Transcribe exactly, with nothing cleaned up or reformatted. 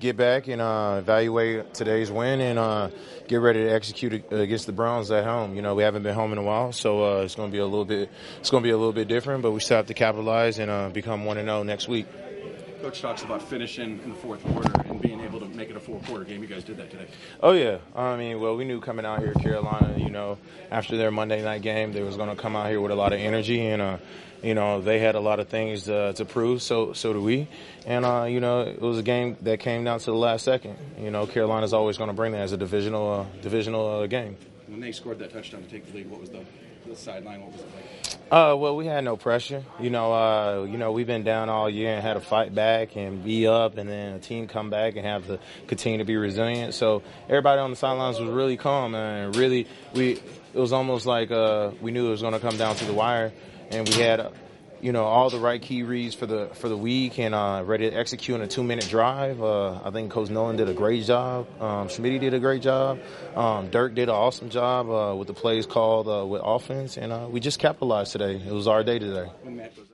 get back and uh, evaluate today's win and uh, get ready to execute against the Browns at home. You know, we haven't been home in a while, so uh, it's going to be a little bit it's going to be a little bit different, but we still have to capitalize and uh, become one and oh next week. Coach talks about finishing in the fourth quarter and being able to make it a four-quarter game. You guys did that today. Oh, yeah. I mean, well, we knew coming out here, Carolina, you know, after their Monday night game, they was going to come out here with a lot of energy, and, uh, you know, they had a lot of things uh, to prove, so so do we. And, uh, you know, it was a game that came down to the last second. You know, Carolina's always going to bring that as a divisional, uh, divisional uh, game. When they scored that touchdown to take the lead, what was the, the sideline? What was it like? Uh, well, we had no pressure. You know, uh, you know, we've been down all year and had to fight back and be up, and then a team come back and have to continue to be resilient. So everybody on the sidelines was really calm, and really, we it was almost like uh, we knew it was going to come down to the wire, and we had, uh, you know, all the right key reads for the for the week and uh, ready to execute in a two-minute drive. Uh, I think Coach Nolan did a great job. Um, Schmitty did a great job. Um, Dirk did an awesome job uh, with the plays called uh, with offense, and uh, we just capitalized today. It was our day today.